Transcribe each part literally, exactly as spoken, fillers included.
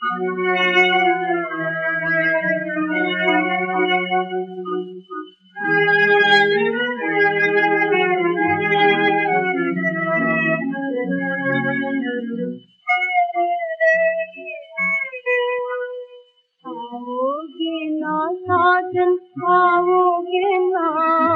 आओगे ना साजन, आओगे ना,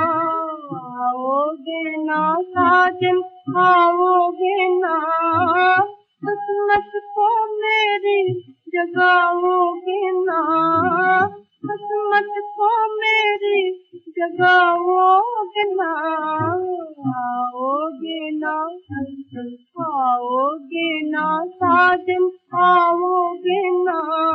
आओगे ना साजन, आओगे ना, किस्मत को मेरी जगाओगे ना, किस्मत को मेरी जगाओगे ना, आओगे ना, आओगे ना साजन, आओगे ना।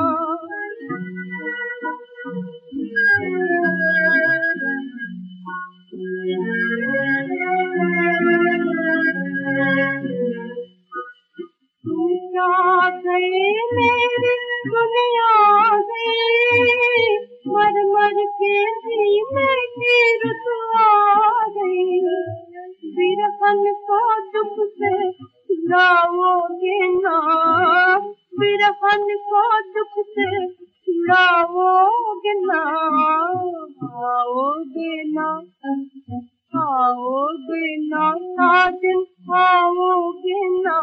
क्या गई मेरी दुनिया गई, मर मर के भी मेरी रुतवा गई, बिरहन को दुख से छुड़ाओगे ना, बिरहन को दुख से छुड़ाओगे ना, आओगे ना, आओगे ना साजन, आओगे ना।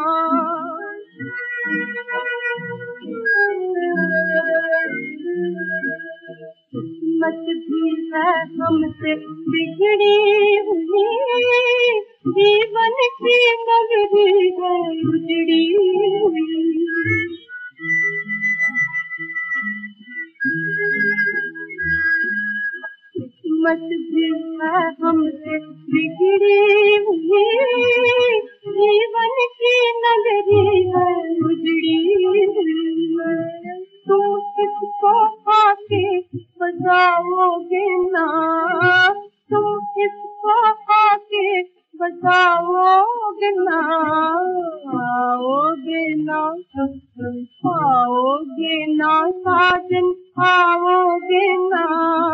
किस्मत भी है हमसे बिगड़ी हुई, जीवन की नगरी है उजड़ी हुई, किस्मत भी है हमसे बिगड़ी हुई, जीवन की नगरी है उजड़ी हुई, तुम किसको आके बजाओगे ना, तुम किसको आके बजाओगे ना, आओगे ना, आओगे ना साजन, आओगे ना।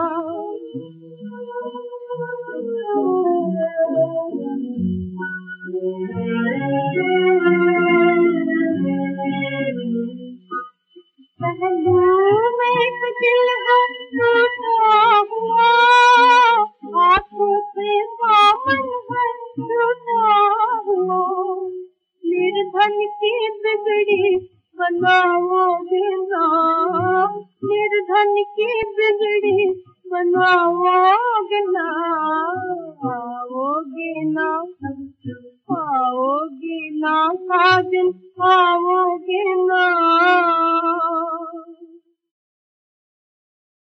पहलू में एक दिल है टूटा हुआ, आँखों से सावन है टूटा हुआ, निर्धन की बिगड़ी बनाओगे ना, निर्धन की बिगड़ी बनाओगे ना, आओगे ना, आओगे ना साजन, आओगे ना।